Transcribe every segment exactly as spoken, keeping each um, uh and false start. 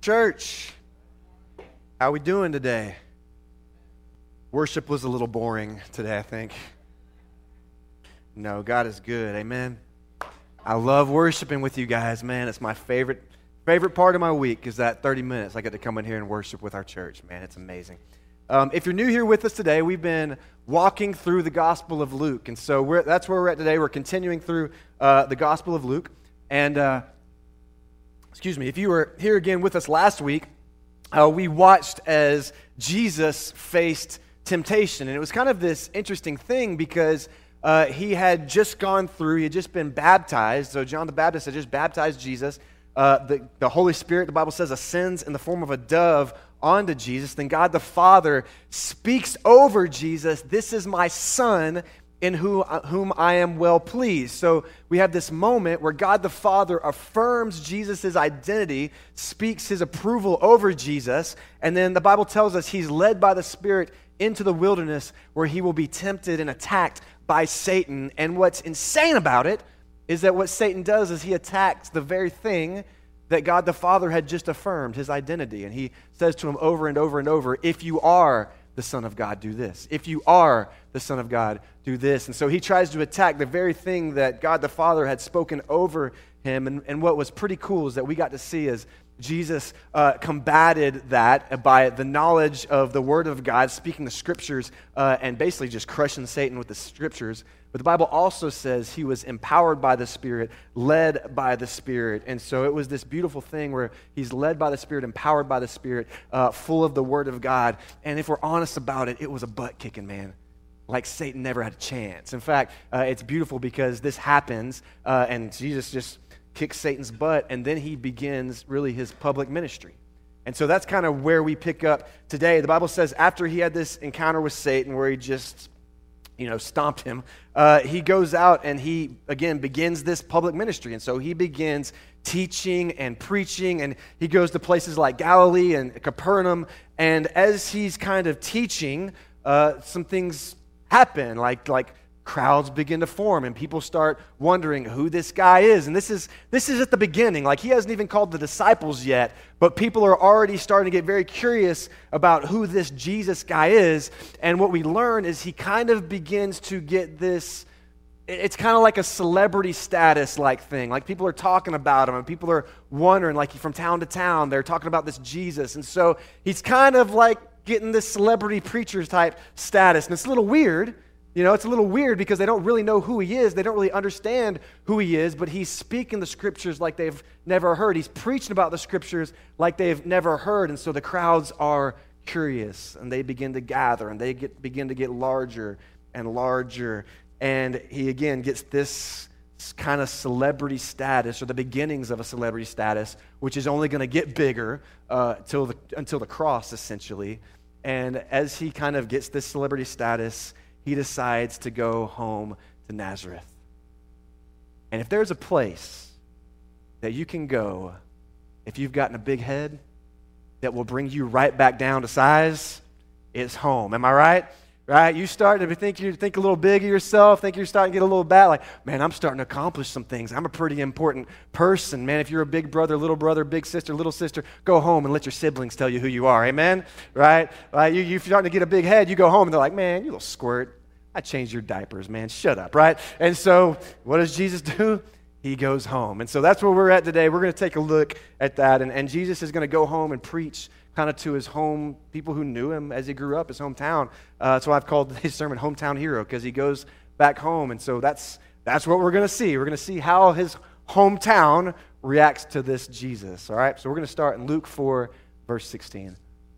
Church, how we doing today? Worship was a little boring today, I think. No, God is good, amen. I love worshiping with you guys, man. It's my favorite favorite part of my week is that thirty minutes I get to come in here and worship with our church, man. It's amazing. Um, if you're new here with us today, we've been walking through the Gospel of Luke, and so we're, that's where we're at today. We're continuing through uh, the Gospel of Luke, and uh, excuse me, if you were here again with us last week, uh, we watched as Jesus faced temptation, and it was kind of this interesting thing because uh, he had just gone through, he had just been baptized, so John the Baptist had just baptized Jesus. Uh, the, the Holy Spirit, the Bible says, ascends in the form of a dove onto Jesus. Then God the Father speaks over Jesus, "This is my Son, in whom, whom I am well pleased." So we have this moment where God the Father affirms Jesus' identity, speaks his approval over Jesus, and then the Bible tells us he's led by the Spirit into the wilderness where he will be tempted and attacked by Satan. And what's insane about it is that what Satan does is he attacks the very thing that God the Father had just affirmed, his identity. And he says to him over and over and over, "If you are the Son of God, do this. If you are the Son of God, do this." And so he tries to attack the very thing that God the Father had spoken over him. And, and what was pretty cool is that we got to see as Jesus uh, combated that by the knowledge of the Word of God, speaking the Scriptures, uh, and basically just crushing Satan with the Scriptures. But the Bible also says he was empowered by the Spirit, led by the Spirit. And so it was this beautiful thing where he's led by the Spirit, empowered by the Spirit, uh, full of the Word of God. And if we're honest about it, it was a butt-kicking, man. Like Satan never had a chance. In fact, uh, it's beautiful because this happens, uh, and Jesus just kicks Satan's butt, and then he begins really his public ministry. And so that's kind of where we pick up today. The Bible says after he had this encounter with Satan where he just, you know, stomped him, uh, he goes out and he, again, begins this public ministry. And so he begins teaching and preaching, and he goes to places like Galilee and Capernaum. And as he's kind of teaching, uh, some things happen, like like crowds begin to form, and people start wondering who this guy is. And this is this is at the beginning. Like, he hasn't even called the disciples yet, but people are already starting to get very curious about who this Jesus guy is. And what we learn is he kind of begins to get this, it's kind of like a celebrity status like thing. Like, people are talking about him, and people are wondering, like, from town to town, they're talking about this Jesus. And so he's kind of like getting this celebrity preacher type status. And it's a little weird. You know, it's a little weird because they don't really know who he is. They don't really understand who he is, but he's speaking the Scriptures like they've never heard. He's preaching about the Scriptures like they've never heard. And so the crowds are curious, and they begin to gather, and they get begin to get larger and larger. And he, again, gets this kind of celebrity status, or the beginnings of a celebrity status, which is only going to get bigger uh, till the, until the cross, essentially. And as he kind of gets this celebrity status, he decides to go home to Nazareth. And if there's a place that you can go if you've gotten a big head that will bring you right back down to size, it's home. Am I right? Right? You start to think you think a little big of yourself, think you're starting to get a little bad, like, man, I'm starting to accomplish some things. I'm a pretty important person. Man, if you're a big brother, little brother, big sister, little sister, go home and let your siblings tell you who you are. Amen? Right? Right? You, you're starting to get a big head, you go home and they're like, man, you little squirt. I changed your diapers, man. Shut up, right? And so what does Jesus do? He goes home. And so that's where we're at today. We're going to take a look at that. And, and Jesus is going to go home and preach kind of to his home, people who knew him as he grew up, his hometown. Uh, that's why I've called his sermon Hometown Hero, because he goes back home. And so that's that's what we're going to see. We're going to see how his hometown reacts to this Jesus. All right? So we're going to start in Luke four, verse sixteen.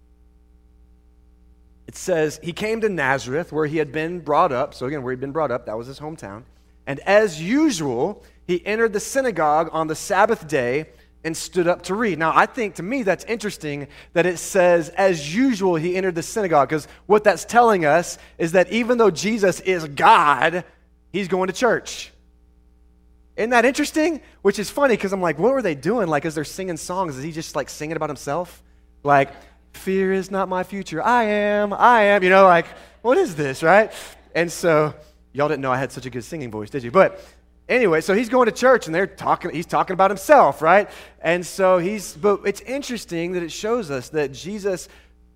It says, he came to Nazareth, where he had been brought up. So again, where he'd been brought up, that was his hometown. And as usual, he entered the synagogue on the Sabbath day and stood up to read. Now, I think, to me, that's interesting that it says, as usual, he entered the synagogue, because what that's telling us is that even though Jesus is God, he's going to church. Isn't that interesting? Which is funny, because I'm like, what were they doing? Like, as they're singing songs, is he just, like, singing about himself? Like, fear is not my future. I am, I am. You know, like, what is this, right? And so, y'all didn't know I had such a good singing voice, did you? But Anyway, so he's going to church and they're talking, he's talking about himself, right? And so he's, but it's interesting that it shows us that Jesus,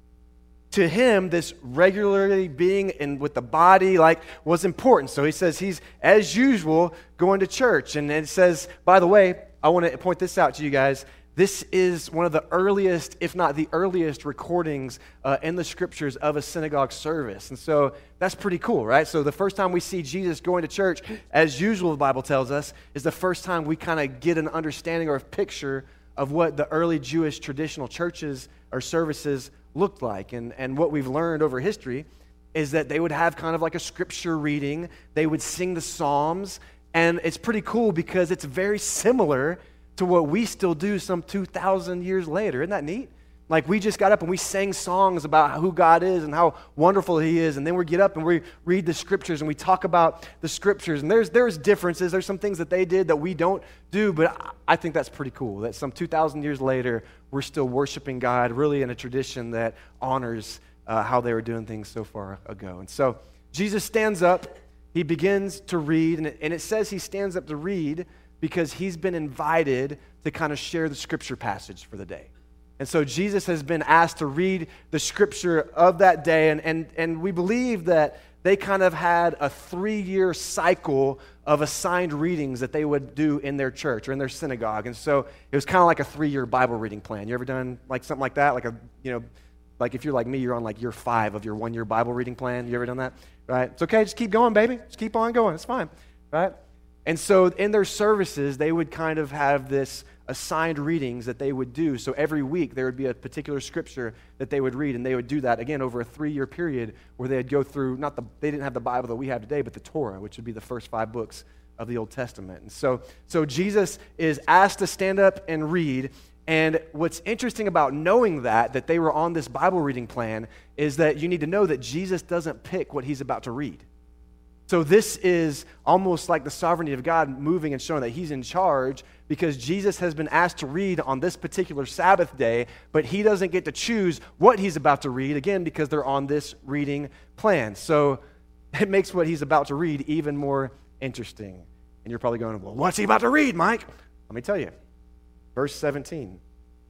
to him, this regularly being in with the body, like, was important. So he says he's, as usual, going to church. And it says, by the way, I want to point this out to you guys. This is one of the earliest, if not the earliest, recordings uh, in the scriptures of a synagogue service. And so that's pretty cool, right? So the first time we see Jesus going to church, as usual, the Bible tells us, is the first time we kind of get an understanding or a picture of what the early Jewish traditional churches or services looked like. And, and what we've learned over history is that they would have kind of like a scripture reading. They would sing the Psalms. And it's pretty cool because it's very similar to what we still do some two thousand years later. Isn't that neat? Like, we just got up and we sang songs about who God is and how wonderful he is, and then we get up and we read the scriptures and we talk about the scriptures, and there's there's differences. There's some things that they did that we don't do, but I think that's pretty cool that some two thousand years later, we're still worshiping God really in a tradition that honors uh, how they were doing things so far ago. And so Jesus stands up, he begins to read, and it, and it says he stands up to read because he's been invited to kind of share the scripture passage for the day. And so Jesus has been asked to read the scripture of that day, and, and, and we believe that they kind of had a three-year cycle of assigned readings that they would do in their church or in their synagogue. And so it was kind of like a three-year Bible reading plan. You ever done like something like that? Like a, you know, like if you're like me, you're on like year five of your one-year Bible reading plan. You ever done that? Right? It's okay. Just keep going, baby. Just keep on going. It's fine. Right? And so in their services, they would kind of have this assigned readings that they would do. So every week there would be a particular scripture that they would read, and they would do that, again, over a three-year period where they'd go through, not the, they didn't have the Bible that we have today, but the Torah, which would be the first five books of the Old Testament. And so, so Jesus is asked to stand up and read, and what's interesting about knowing that, that they were on this Bible reading plan, is that you need to know that Jesus doesn't pick what he's about to read. So this is almost like the sovereignty of God moving and showing that he's in charge, because Jesus has been asked to read on this particular Sabbath day, but he doesn't get to choose what he's about to read, again, because they're on this reading plan. So it makes what he's about to read even more interesting. And you're probably going, well, what's he about to read, Mike? Let me tell you. Verse seventeen.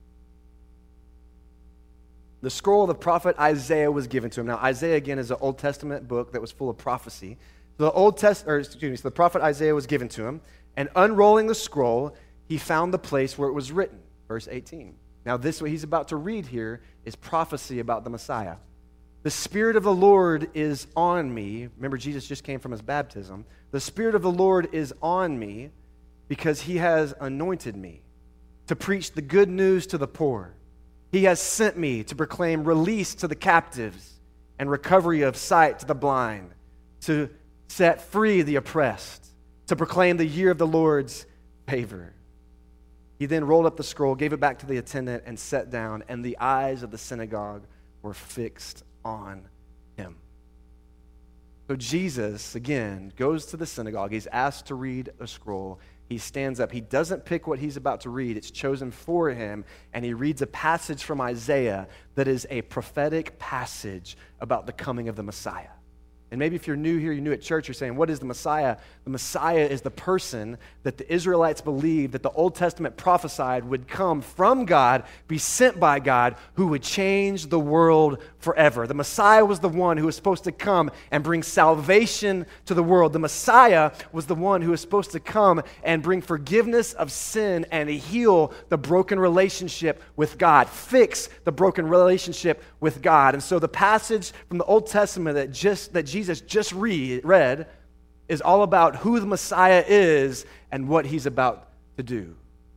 The scroll of the prophet Isaiah was given to him. Now, Isaiah, again, is an Old Testament book that was full of prophecy. The Old Test, or excuse me, so the prophet Isaiah was given to him, and unrolling the scroll, he found the place where it was written. Verse eighteen. Now, this what he's about to read here is prophecy about the Messiah. The Spirit of the Lord is on me. Remember, Jesus just came from his baptism. The Spirit of the Lord is on me because he has anointed me to preach the good news to the poor. He has sent me to proclaim release to the captives and recovery of sight to the blind, to set free the oppressed, to proclaim the year of the Lord's favor. He then rolled up the scroll, gave it back to the attendant, and sat down, and the eyes of the synagogue were fixed on him. So Jesus, again, goes to the synagogue. He's asked to read a scroll. He stands up. He doesn't pick what he's about to read. It's chosen for him, and he reads a passage from Isaiah that is a prophetic passage about the coming of the Messiah. And maybe if you're new here, you're new at church, you're saying, what is the Messiah? The Messiah is the person that the Israelites believed that the Old Testament prophesied would come from God, be sent by God, who would change the world forever. The Messiah was the one who was supposed to come and bring salvation to the world. The Messiah was the one who was supposed to come and bring forgiveness of sin and heal the broken relationship with God, fix the broken relationship with God. And so the passage from the Old Testament that just that Jesus just read, read is all about who the Messiah is and what he's about to do.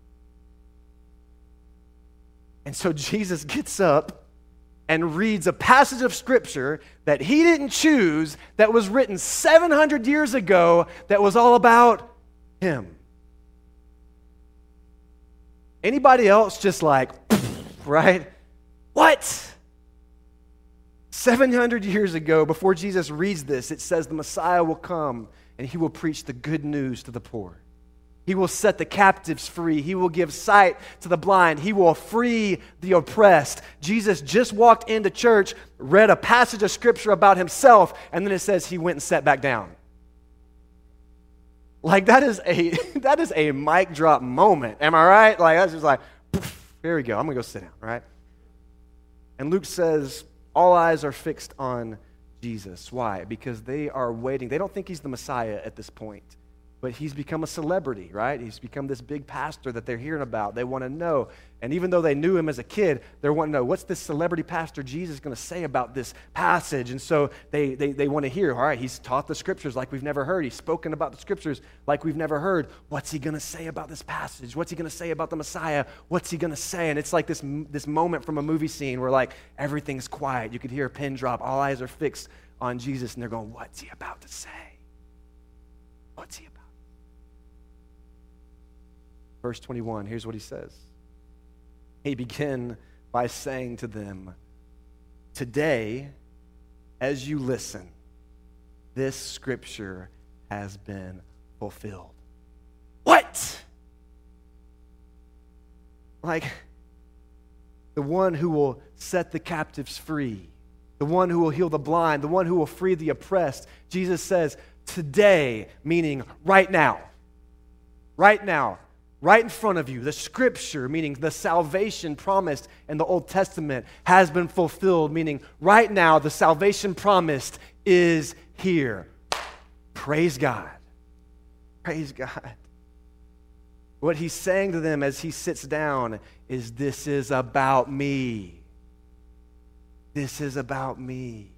And so Jesus gets up and reads a passage of Scripture that he didn't choose, that was written seven hundred years ago, that was all about him. Anybody else just like, right? What? seven hundred years ago, before Jesus reads this, it says the Messiah will come and he will preach the good news to the poor. He will set the captives free. He will give sight to the blind. He will free the oppressed. Jesus just walked into church, read a passage of Scripture about himself, and then it says he went and sat back down. Like that is a that is a mic drop moment. Am I right? Like that's just like, poof, here we go. I'm gonna go sit down, right? And Luke says, all eyes are fixed on Jesus. Why? Because they are waiting. They don't think he's the Messiah at this point, but he's become a celebrity, right? He's become this big pastor that they're hearing about. They want to know. And even though they knew him as a kid, they're wanting to know, what's this celebrity pastor Jesus going to say about this passage? And so they, they, they want to hear, all right, he's taught the scriptures like we've never heard. He's spoken about the scriptures like we've never heard. What's he going to say about this passage? What's he going to say about the Messiah? What's he going to say? And it's like this, this moment from a movie scene where like everything's quiet. You could hear a pin drop. All eyes are fixed on Jesus, and they're going, what's he about to say? What's he about? Verse twenty-one, here's what he says. He began by saying to them, today, as you listen, this scripture has been fulfilled. What? Like, the one who will set the captives free, the one who will heal the blind, the one who will free the oppressed. Jesus says, today, meaning right now. Right now. Right in front of you, the scripture, meaning the salvation promised in the Old Testament, has been fulfilled, meaning right now the salvation promised is here. Praise God. Praise God. What he's saying to them as he sits down is, this is about me. This is about me.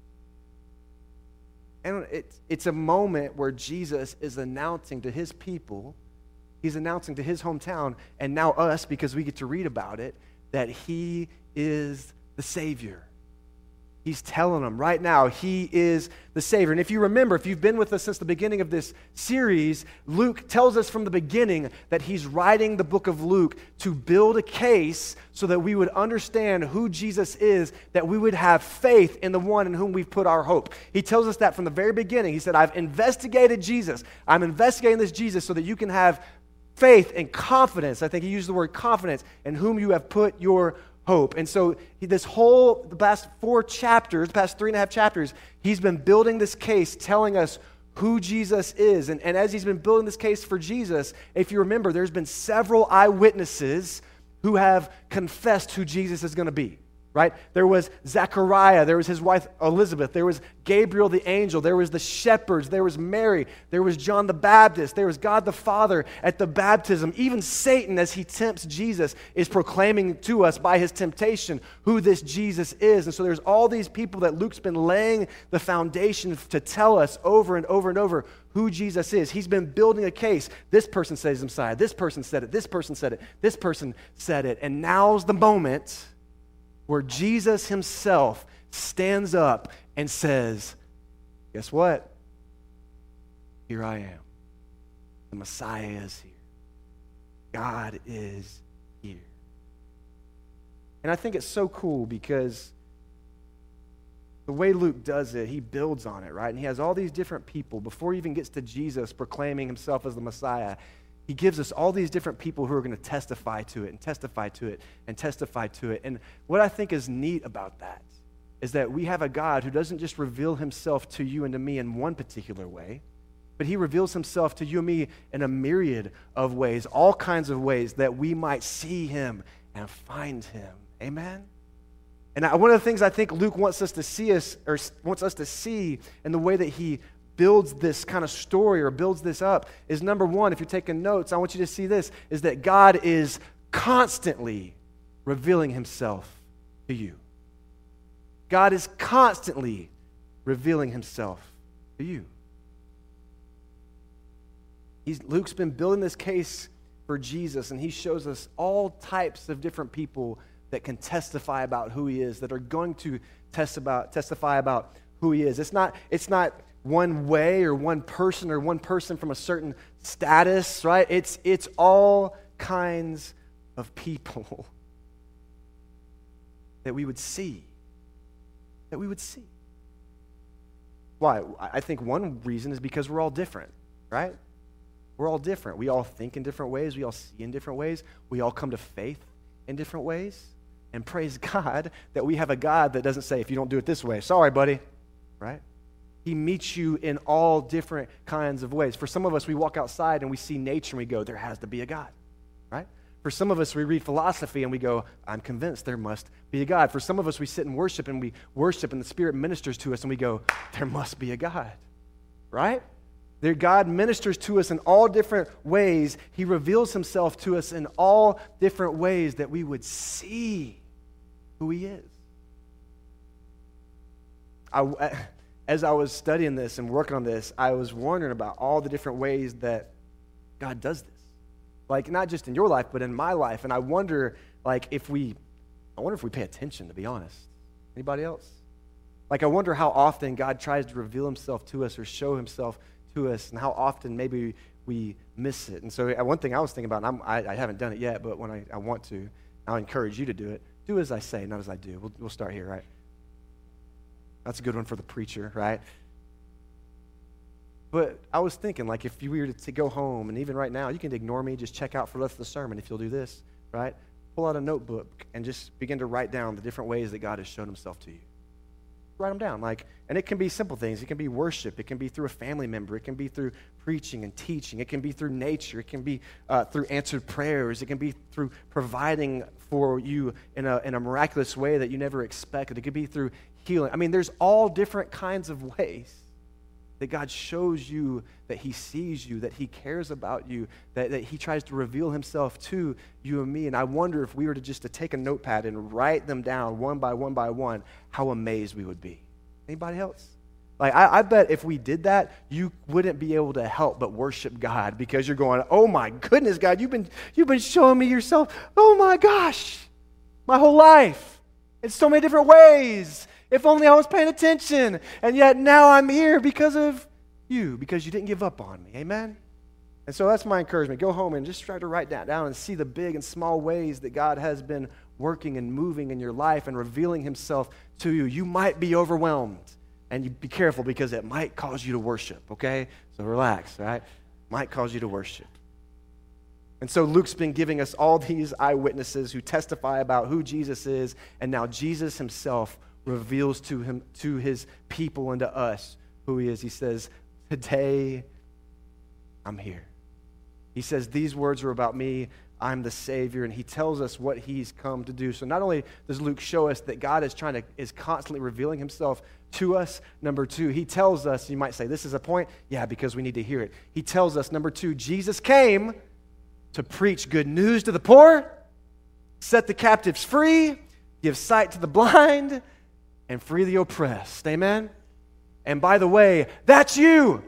And it's, it's a moment where Jesus is announcing to his people, he's announcing to his hometown, and now us, because we get to read about it, that he is the Savior. He's telling them right now, he is the Savior. And if you remember, if you've been with us since the beginning of this series, Luke tells us from the beginning that he's writing the book of Luke to build a case so that we would understand who Jesus is, that we would have faith in the one in whom we've put our hope. He tells us that from the very beginning. He said, I've investigated Jesus. I'm investigating this Jesus so that you can have faith and confidence. I think he used the word confidence, in whom you have put your hope. And so he, this whole, the past four chapters, the past three and a half chapters, he's been building this case, telling us who Jesus is. And, and as he's been building this case for Jesus, if you remember, there's been several eyewitnesses who have confessed who Jesus is going to be. Right? There was Zechariah, there was his wife Elizabeth, there was Gabriel the angel, there was the shepherds, there was Mary, there was John the Baptist, there was God the Father at the baptism. Even Satan, as he tempts Jesus, is proclaiming to us by his temptation who this Jesus is. And so there's all these people that Luke's been laying the foundation to tell us over and over and over who Jesus is. He's been building a case. This person says Messiah, this person said it, this person said it, this person said it. And now's the moment where Jesus himself stands up and says, guess what? Here I am. The Messiah is here. God is here. And I think it's so cool because the way Luke does it, he builds on it, right? And he has all these different people. Before he even gets to Jesus proclaiming himself as the Messiah, he gives us all these different people who are going to testify to it and testify to it and testify to it. And what I think is neat about that is that we have a God who doesn't just reveal himself to you and to me in one particular way, but he reveals himself to you and me in a myriad of ways, all kinds of ways that we might see him and find him. Amen? And I, one of the things I think Luke wants us to see us, or wants us to see in the way that he builds this kind of story or builds this up is, number one, if you're taking notes, I want you to see this, is that God is constantly revealing himself to you. God is constantly revealing himself to you. He's, Luke's been building this case for Jesus, and he shows us all types of different people that can testify about who he is, that are going to test about, testify about who he is. It's not, it's not one way or one person or one person from a certain status, right? It's, it's all kinds of people that we would see, that we would see. Why? I think one reason is because we're all different, right? We're all different. We all think in different ways. We all see in different ways. We all come to faith in different ways. And praise God that we have a God that doesn't say, if you don't do it this way, sorry, buddy, right? He meets you in all different kinds of ways. For some of us, we walk outside and we see nature and we go, there has to be a God, right? For some of us, we read philosophy and we go, I'm convinced there must be a God. For some of us, we sit and worship and we worship and the Spirit ministers to us and we go, there must be a God, right? There, God ministers to us in all different ways. He reveals himself to us in all different ways that we would see who he is. I, as I was studying this and working on this, I was wondering about all the different ways that God does this. Like, not just in your life, but in my life. And I wonder, like, if we, I wonder if we pay attention, to be honest. Anybody else? Like, I wonder how often God tries to reveal himself to us or show himself to us, and how often maybe we miss it. And so one thing I was thinking about, and I'm, I, I haven't done it yet, but when I, I want to, I'll encourage you to do it. Do as I say, not as I do. We'll, we'll start here, right? That's a good one for the preacher, right? But I was thinking, like, if you were to, to go home, and even right now, you can ignore me, just check out for the rest of the sermon if you'll do this, right? Pull out a notebook and just begin to write down the different ways that God has shown himself to you. Write them down, like, and it can be simple things. It can be worship. It can be through a family member. It can be through preaching and teaching. It can be through nature. It can be uh, through answered prayers. It can be through providing for you in a in a miraculous way that you never expected. It could be through healing. I mean, there's all different kinds of ways that God shows you that he sees you, that he cares about you, that, that he tries to reveal himself to you and me. And I wonder if we were to just to take a notepad and write them down one by one by one, how amazed we would be. Anybody else? Like, I, I bet if we did that, you wouldn't be able to help but worship God, because you're going, oh my goodness, God, you've been, you've been showing me yourself. Oh my gosh, my whole life in so many different ways. If only I was paying attention. And yet now I'm here because of you, because you didn't give up on me. Amen? And so that's my encouragement. Go home and just try to write that down and see the big and small ways that God has been working and moving in your life and revealing himself to you. You might be overwhelmed, and you be careful, because it might cause you to worship, okay? So relax, right? Might cause you to worship. And so Luke's been giving us all these eyewitnesses who testify about who Jesus is, and now Jesus himself reveals to him, to his people and to us who he is. He says, today I'm here. He says, these words are about me. I'm the Savior. And he tells us what he's come to do. So not only does Luke show us that God is trying to, is constantly revealing himself to us. Number two, he tells us, you might say, this is a point? Yeah, because we need to hear it. He tells us, number two, Jesus came to preach good news to the poor, set the captives free, give sight to the blind, and free the oppressed. Amen? And by the way, that's you.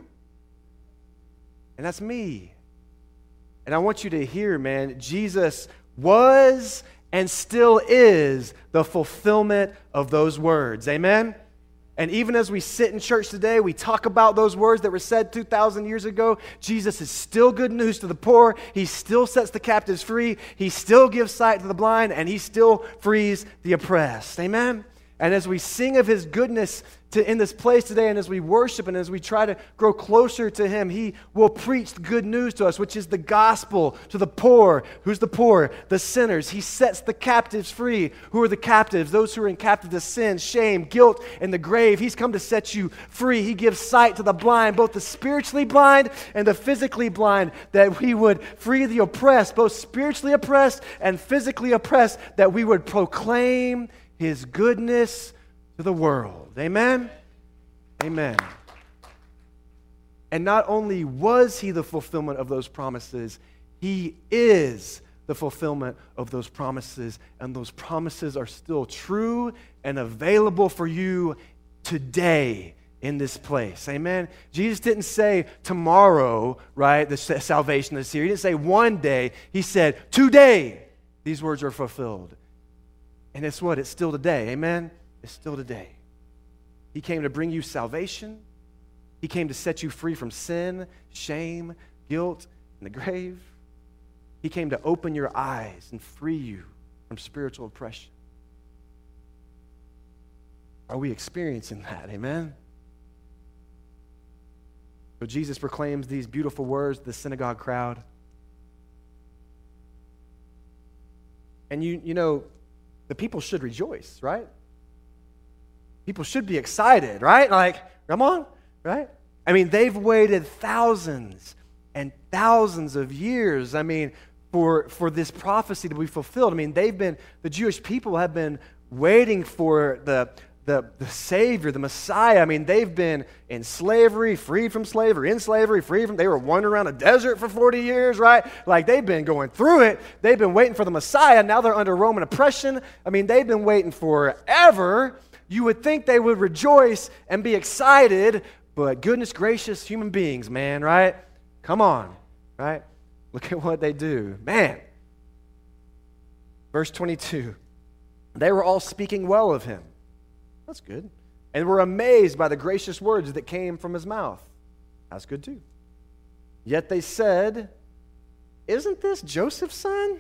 And that's me. And I want you to hear, man, Jesus was and still is the fulfillment of those words. Amen? And even as we sit in church today, we talk about those words that were said two thousand years ago. Jesus is still good news to the poor. He still sets the captives free. He still gives sight to the blind. And he still frees the oppressed. Amen? And as we sing of his goodness to, in this place today, and as we worship and as we try to grow closer to him, he will preach the good news to us, which is the gospel to the poor. Who's the poor? The sinners. He sets the captives free. Who are the captives? Those who are in captive to sin, shame, guilt, and the grave. He's come to set you free. He gives sight to the blind, both the spiritually blind and the physically blind, that we would free the oppressed, both spiritually oppressed and physically oppressed, that we would proclaim his goodness to the world. Amen? Amen. And not only was he the fulfillment of those promises, he is the fulfillment of those promises. And those promises are still true and available for you today in this place. Amen? Jesus didn't say tomorrow, right, the salvation is here. He didn't say one day. He said today these words are fulfilled. And it's what? It's still today. Amen? It's still today. He came to bring you salvation. He came to set you free from sin, shame, guilt, and the grave. He came to open your eyes and free you from spiritual oppression. Are we experiencing that? Amen? So Jesus proclaims these beautiful words to the synagogue crowd. And you, you know, the people should rejoice, right? People should be excited, right? Like, come on. right? I mean, they've waited thousands and thousands of years, I mean, for, for this prophecy to be fulfilled. I mean, they've been, the Jewish people have been waiting for the, the, the Savior, the Messiah. I mean, they've been in slavery, freed from slavery, in slavery, freed from, they were wandering around a desert for forty years, right? Like, they've been going through it. They've been waiting for the Messiah. Now they're under Roman oppression. I mean, they've been waiting forever. You would think they would rejoice and be excited, but goodness gracious, human beings, man, right? Come on, right? Look at what they do. Man. Verse twenty-two. They were all speaking well of him. That's good. And were amazed by the gracious words that came from his mouth. That's good too. Yet they said, isn't this Joseph's son?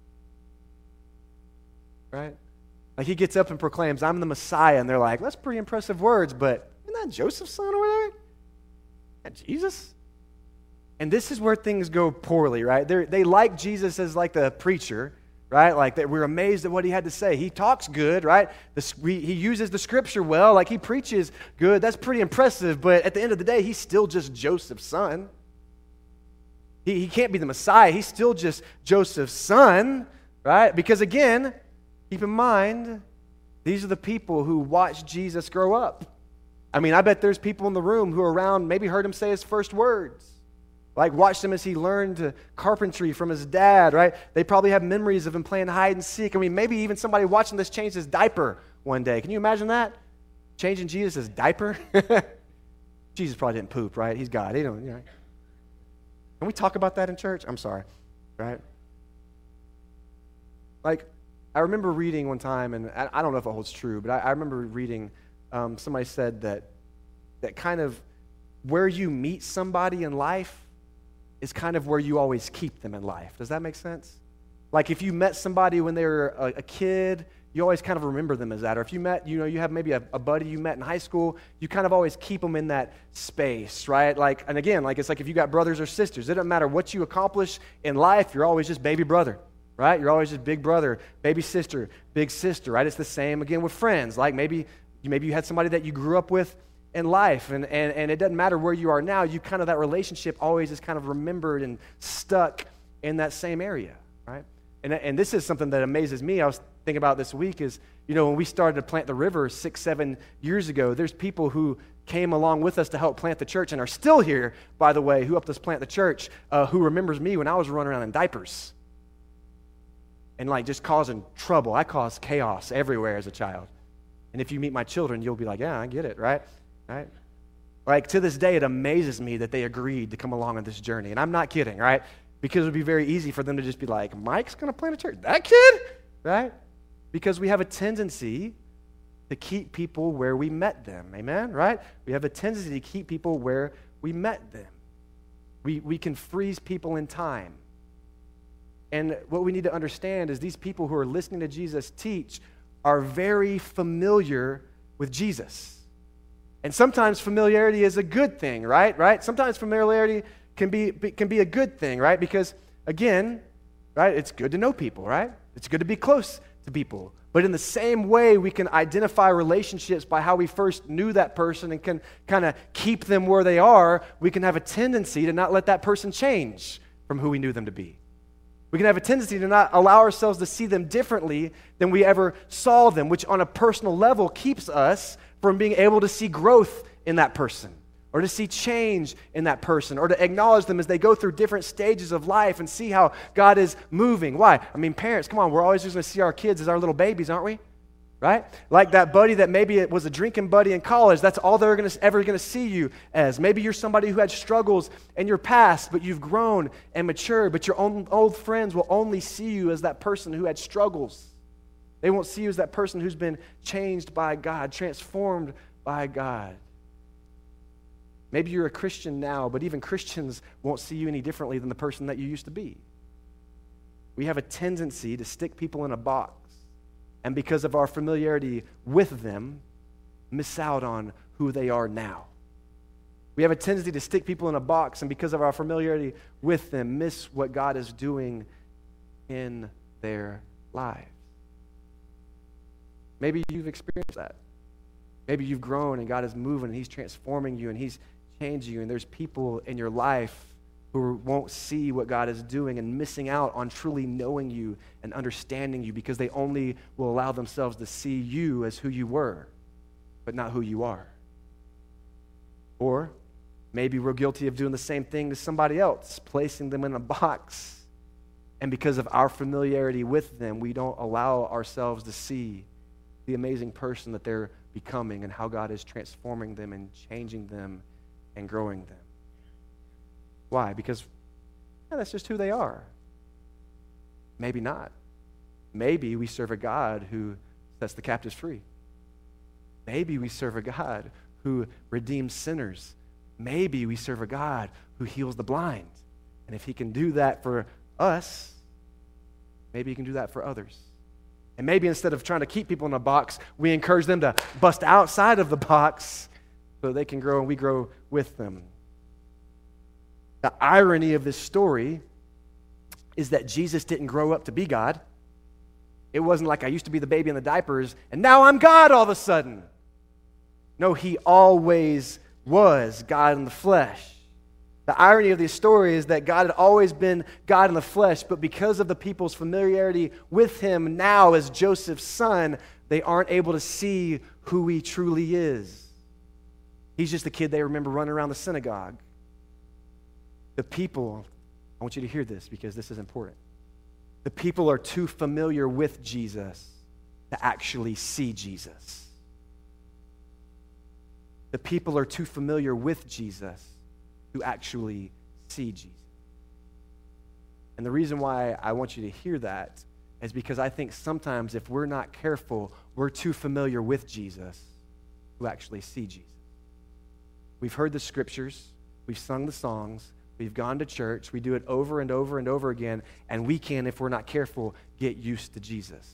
Right? Like he gets up and proclaims, I'm the Messiah. And they're like, that's pretty impressive words, but isn't that Joseph's son over there? Isn't that Jesus? And this is where things go poorly, right? They're, they like Jesus as like the preacher, right? Like that we're amazed at what he had to say. He talks good, right? The, we, he uses the scripture well, like he preaches good. That's pretty impressive, but at the end of the day, he's still just Joseph's son. He, he can't be the Messiah. He's still just Joseph's son, right? Because again, keep in mind, these are the people who watched Jesus grow up. I mean, I bet there's people in the room who are around, maybe heard him say his first words. Like, watched him as he learned to carpentry from his dad, right? They probably have memories of him playing hide and seek. I mean, maybe even somebody watching this change his diaper one day. Can you imagine that? Changing Jesus' diaper? Jesus probably didn't poop, right? He's God. He don't, you know. Can we talk about that in church? I'm sorry, right? Like, I remember reading one time, and I, I don't know if it holds true, but I, I remember reading, um, somebody said that that kind of where you meet somebody in life is kind of where you always keep them in life. Does that make sense? Like if you met somebody when they were a, a kid, you always kind of remember them as that. Or if you met, you know, you have maybe a, a buddy you met in high school, you kind of always keep them in that space, right? Like, and again, like it's like if you got brothers or sisters, it doesn't matter what you accomplish in life, you're always just baby brother, right? You're always just big brother, baby sister, big sister, right? It's the same again with friends. Like maybe, maybe you had somebody that you grew up with in life, and, and, and it doesn't matter where you are now, you kind of, that relationship always is kind of remembered and stuck in that same area, right? And, and this is something that amazes me. I was thinking about this week is, you know, when we started to plant the river six, seven years ago, there's people who came along with us to help plant the church and are still here, by the way, who helped us plant the church, uh, who remembers me when I was running around in diapers and like just causing trouble. I caused chaos everywhere as a child. And if you meet my children, you'll be like, yeah, I get it, right? Right? Like to this day, it amazes me that they agreed to come along on this journey. And I'm not kidding, right? Because it would be very easy for them to just be like, Mike's going to plant a church? That kid? Right? Because we have a tendency to keep people where we met them. Amen? Right? We have a tendency to keep people where we met them. We, we can freeze people in time. And what we need to understand is these people who are listening to Jesus teach are very familiar with Jesus. And sometimes familiarity is a good thing, right? Right? Sometimes familiarity can be, can be a good thing, right? Because, again, right, it's good to know people, right? It's good to be close to people. But in the same way, we can identify relationships by how we first knew that person and can kind of keep them where they are. We can have a tendency to not let that person change from who we knew them to be. We can have a tendency to not allow ourselves to see them differently than we ever saw them, which on a personal level keeps us from being able to see growth in that person, or to see change in that person, or to acknowledge them as they go through different stages of life and see how God is moving. Why? I mean, parents, come on, we're always just going to see our kids as our little babies, aren't we? Right? Like that buddy that maybe it was a drinking buddy in college, that's all they're gonna, ever going to see you as. Maybe you're somebody who had struggles in your past, but you've grown and matured, but your own old friends will only see you as that person who had struggles. They won't see you as that person who's been changed by God, transformed by God. Maybe you're a Christian now, but even Christians won't see you any differently than the person that you used to be. We have a tendency to stick people in a box, and because of our familiarity with them, miss out on who they are now. We have a tendency to stick people in a box, and because of our familiarity with them, miss what God is doing in their lives. Maybe you've experienced that. Maybe you've grown and God is moving and He's transforming you and He's changing you, and there's people in your life who won't see what God is doing and missing out on truly knowing you and understanding you because they only will allow themselves to see you as who you were, but not who you are. Or maybe we're guilty of doing the same thing to somebody else, placing them in a box. And because of our familiarity with them, we don't allow ourselves to see the amazing person that they're becoming and how God is transforming them and changing them and growing them. Why? Because yeah, that's just who they are. Maybe not. Maybe we serve a God who sets the captives free. Maybe we serve a God who redeems sinners. Maybe we serve a God who heals the blind. And if he can do that for us, maybe he can do that for others. And maybe instead of trying to keep people in a box, we encourage them to bust outside of the box so they can grow and we grow with them. The irony of this story is that Jesus didn't grow up to be God. It wasn't like I used to be the baby in the diapers and now I'm God all of a sudden. No, he always was God in the flesh. The irony of this story is that God had always been God in the flesh, but because of the people's familiarity with him now as Joseph's son, they aren't able to see who he truly is. He's just the kid they remember running around the synagogue. The people, I want you to hear this because this is important. The people are too familiar with Jesus to actually see Jesus. The people are too familiar with Jesus to actually see Jesus. And the reason why I want you to hear that is because I think sometimes if we're not careful, we're too familiar with Jesus to actually see Jesus. We've heard the scriptures, we've sung the songs, we've gone to church, we do it over and over and over again, and we can, if we're not careful, get used to Jesus.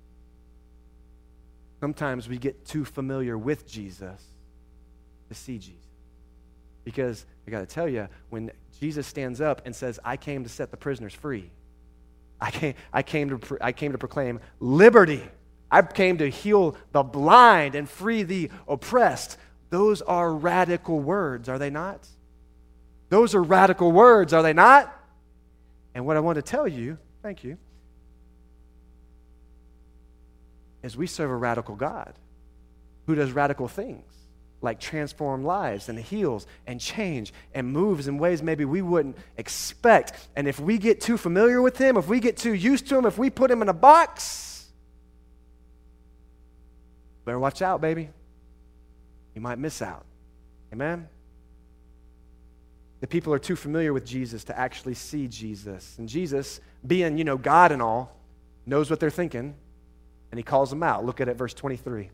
Sometimes we get too familiar with Jesus to see Jesus. Because I got to tell you, when Jesus stands up and says, I came to set the prisoners free, I came, I came to, pro- I came to proclaim liberty, I came to heal the blind and free the oppressed, those are radical words, are they not? Those are radical words, are they not? And what I want to tell you, thank you, is we serve a radical God who does radical things, like transform lives and heals and change and moves in ways maybe we wouldn't expect. And if we get too familiar with him, if we get too used to him, if we put him in a box, better watch out, baby. You might miss out. Amen? The people are too familiar with Jesus to actually see Jesus. And Jesus, being, you know, God and all, knows what they're thinking, and he calls them out. Look at it, verse twenty-three.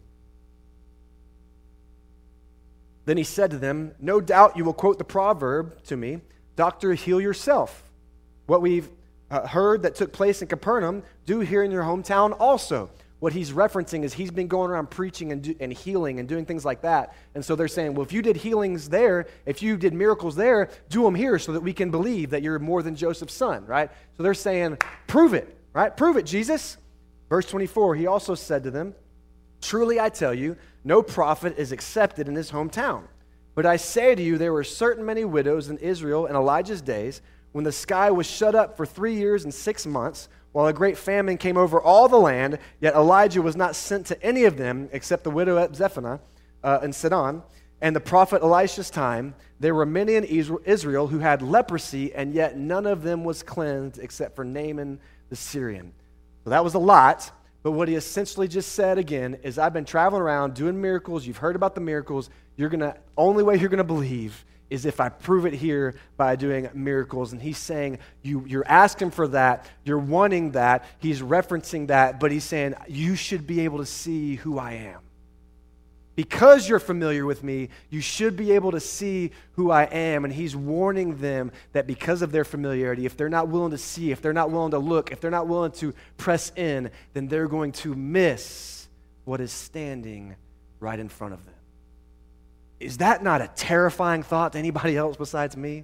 Then he said to them, no doubt you will quote the proverb to me, doctor, heal yourself. What we've uh, heard that took place in Capernaum, do here in your hometown also. What he's referencing is he's been going around preaching and, do, and healing and doing things like that. And so they're saying, well, if you did healings there, if you did miracles there, do them here so that we can believe that you're more than Joseph's son, right? So they're saying, prove it, right? Prove it, Jesus. Verse twenty-four, he also said to them, truly I tell you, no prophet is accepted in his hometown. But I say to you, there were certain many widows in Israel in Elijah's days, when the sky was shut up for three years and six months, while a great famine came over all the land, yet Elijah was not sent to any of them except the widow at Zephaniah uh, in Sidon. And the prophet Elisha's time, there were many in Israel who had leprosy, and yet none of them was cleansed except for Naaman the Syrian. So that was a lot, but what he essentially just said again is, I've been traveling around doing miracles. You've heard about the miracles. You're gonna only way you're gonna believe is if I prove it here by doing miracles. And he's saying, you, you're asking for that, you're wanting that, he's referencing that, but he's saying, you should be able to see who I am. Because you're familiar with me, you should be able to see who I am. And he's warning them that because of their familiarity, if they're not willing to see, if they're not willing to look, if they're not willing to press in, then they're going to miss what is standing right in front of them. Is that not a terrifying thought to anybody else besides me?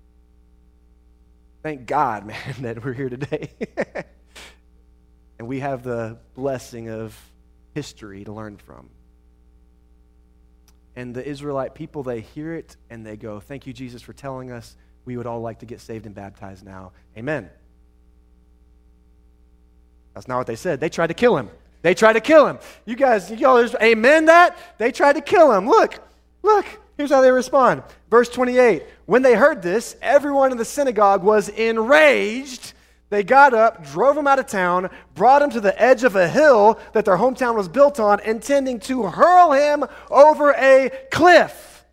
Thank God, man, that we're here today. And we have the blessing of history to learn from. And the Israelite people, they hear it and they go, thank you, Jesus, for telling us. We would all like to get saved and baptized now. Amen. That's not what they said. They tried to kill him. They tried to kill him. You guys, y'all just amen that? They tried to kill him. Look, look. Here's how they respond. Verse twenty-eight. When they heard this, everyone in the synagogue was enraged. They got up, drove him out of town, brought him to the edge of a hill that their hometown was built on, intending to hurl him over a cliff.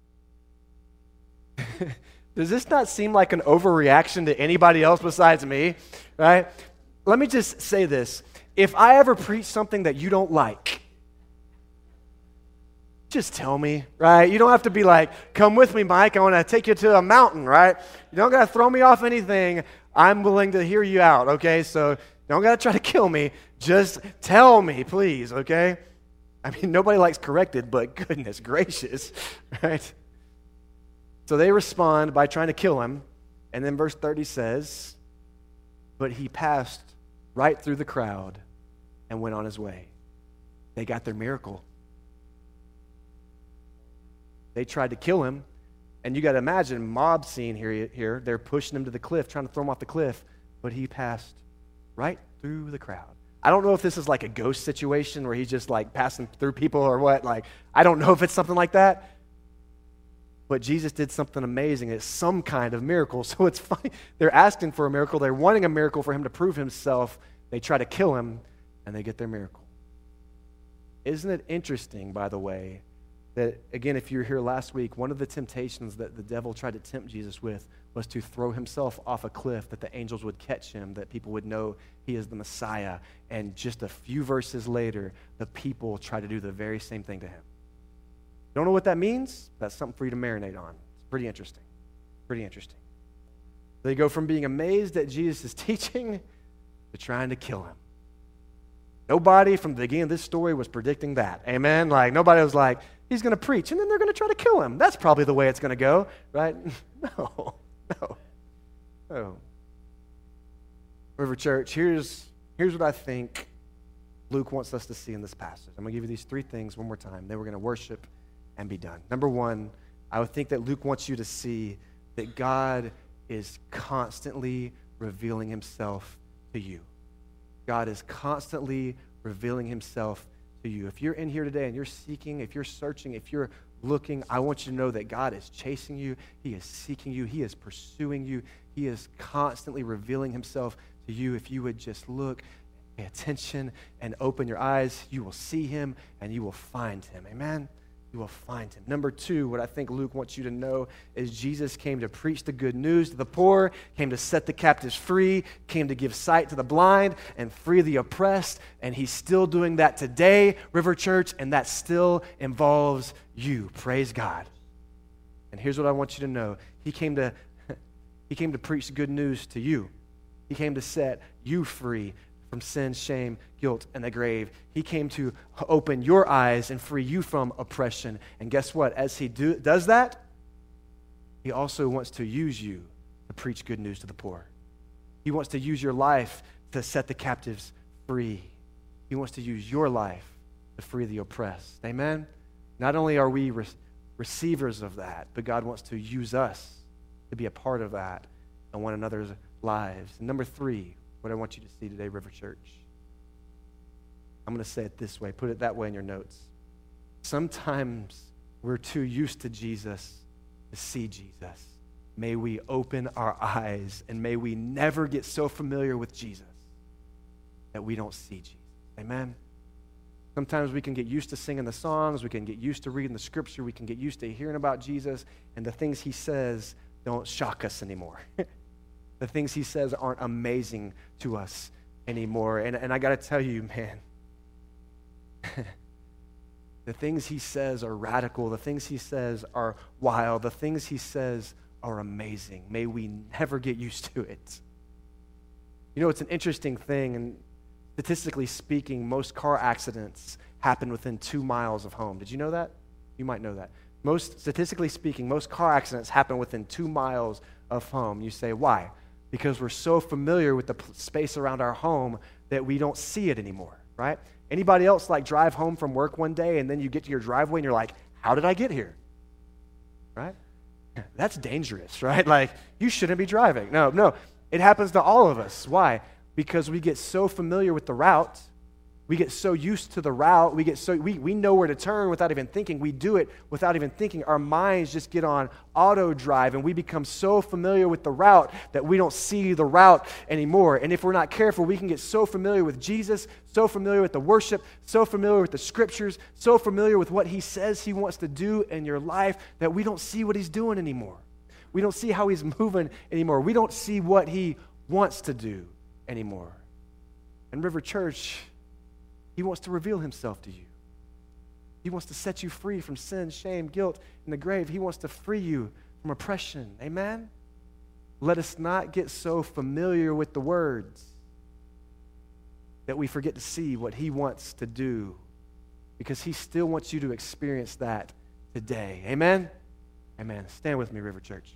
Does this not seem like an overreaction to anybody else besides me? Right? Let me just say this. If I ever preach something that you don't like, just tell me, right? You don't have to be like, come with me, Mike. I want to take you to a mountain, right? You don't got to throw me off anything. I'm willing to hear you out, okay? So you don't got to try to kill me. Just tell me, please, okay? I mean, nobody likes corrected, but goodness gracious, right? So they respond by trying to kill him. And then verse thirty says, but he passed right through the crowd and went on his way. They got their miracle. They tried to kill him, and you got to imagine mob scene here, here. They're pushing him to the cliff, trying to throw him off the cliff, but he passed right through the crowd. I don't know if this is like a ghost situation where he's just like passing through people or what. Like, I don't know if it's something like that, but Jesus did something amazing. It's some kind of miracle, so it's funny. They're asking for a miracle. They're wanting a miracle for him to prove himself. They try to kill him, and they get their miracle. Isn't it interesting, by the way, that, again, if you were here last week, one of the temptations that the devil tried to tempt Jesus with was to throw himself off a cliff, that the angels would catch him, that people would know he is the Messiah. And just a few verses later, the people try to do the very same thing to him. Don't know what that means? That's something for you to marinate on. It's pretty interesting. Pretty interesting. They go from being amazed at Jesus' teaching to trying to kill him. Nobody from the beginning of this story was predicting that. Amen? Like, nobody was like, he's going to preach, and then they're going to try to kill him. That's probably the way it's going to go, right? No, no, no. River Church, here's, here's what I think Luke wants us to see in this passage. I'm going to give you these three things one more time. Then we're going to worship and be done. Number one, I would think that Luke wants you to see that God is constantly revealing himself to you. God is constantly revealing himself to you. If you're in here today and you're seeking, if you're searching, if you're looking, I want you to know that God is chasing you. He is seeking you. He is pursuing you. He is constantly revealing himself to you. If you would just look, pay attention, and open your eyes, you will see him and you will find him. Amen? You will find him. Number two, what I think Luke wants you to know is Jesus came to preach the good news to the poor, came to set the captives free, came to give sight to the blind and free the oppressed, and he's still doing that today, River Church, and that still involves you. Praise God. And here's what I want you to know. He came to, he came to preach good news to you. He came to set you free from sin, shame, guilt, and the grave. He came to open your eyes and free you from oppression. And guess what? As he do, does that, he also wants to use you to preach good news to the poor. He wants to use your life to set the captives free. He wants to use your life to free the oppressed. Amen? Not only are we re- receivers of that, but God wants to use us to be a part of that in one another's lives. And number three, what I want you to see today, River Church. I'm going to say it this way. Put it that way in your notes. Sometimes we're too used to Jesus to see Jesus. May we open our eyes, and may we never get so familiar with Jesus that we don't see Jesus. Amen? Sometimes we can get used to singing the songs. We can get used to reading the scripture. We can get used to hearing about Jesus, and the things he says don't shock us anymore. The things he says aren't amazing to us anymore. And, and I got to tell you, man, the things he says are radical. The things he says are wild. The things he says are amazing. May we never get used to it. You know, it's an interesting thing, and statistically speaking, most car accidents happen within two miles of home. Did you know that? You might know that. Most, statistically speaking, most car accidents happen within two miles of home. You say, why? Because we're so familiar with the space around our home that we don't see it anymore, right? Anybody else like drive home from work one day and then you get to your driveway and you're like, how did I get here? Right? That's dangerous, right? Like, you shouldn't be driving. No, no. It happens to all of us. Why? Because we get so familiar with the route. We get so used to the route. We get so we, we know where to turn without even thinking. We do it without even thinking. Our minds just get on auto drive, and we become so familiar with the route that we don't see the route anymore. And if we're not careful, we can get so familiar with Jesus, so familiar with the worship, so familiar with the scriptures, so familiar with what he says he wants to do in your life that we don't see what he's doing anymore. We don't see how he's moving anymore. We don't see what he wants to do anymore. And River Church, he wants to reveal himself to you. He wants to set you free from sin, shame, guilt, and the grave. He wants to free you from oppression. Amen? Let us not get so familiar with the words that we forget to see what he wants to do, because he still wants you to experience that today. Amen? Amen. Stand with me, River Church.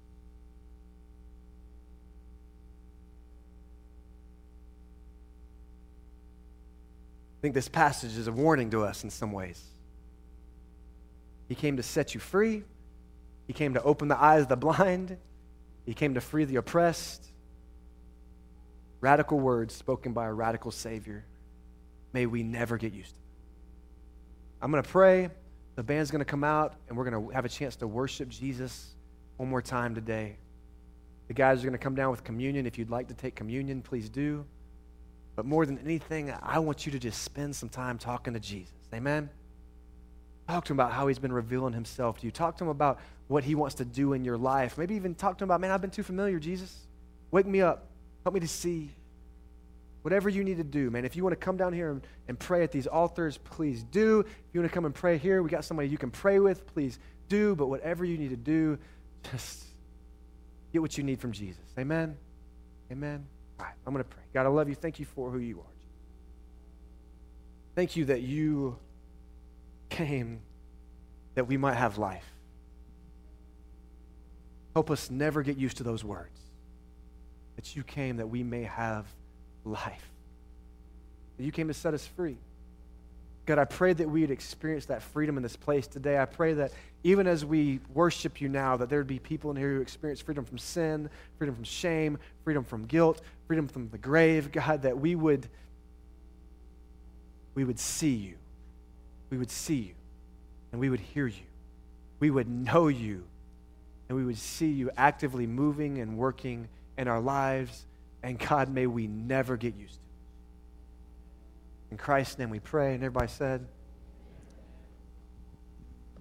I think this passage is a warning to us in some ways. He came to set you free. He came to open the eyes of the blind. He came to free the oppressed. Radical words spoken by a radical Savior. May we never get used to them. I'm going to pray. The band's going to come out, and we're going to have a chance to worship Jesus one more time today. The guys are going to come down with communion. If you'd like to take communion, please do. But more than anything, I want you to just spend some time talking to Jesus. Amen? Talk to him about how he's been revealing himself to you. Talk to him about what he wants to do in your life. Maybe even talk to him about, man, I've been too familiar, Jesus. Wake me up. Help me to see. Whatever you need to do, man. If you want to come down here and, and pray at these altars, please do. If you want to come and pray here, we got somebody you can pray with, please do. But whatever you need to do, just get what you need from Jesus. Amen? Amen? All right, I'm going to pray. God, I love you. Thank you for who you are. Thank you that you came that we might have life. Help us never get used to those words. That you came that we may have life. That you came to set us free. God, I pray that we'd experience that freedom in this place today. I pray that even as we worship you now, that there would be people in here who experience freedom from sin, freedom from shame, freedom from guilt, freedom from the grave. God, that we would, we would see you. We would see you, and we would hear you. We would know you, and we would see you actively moving and working in our lives. And God, may we never get used to it. In Christ's name we pray, and everybody said,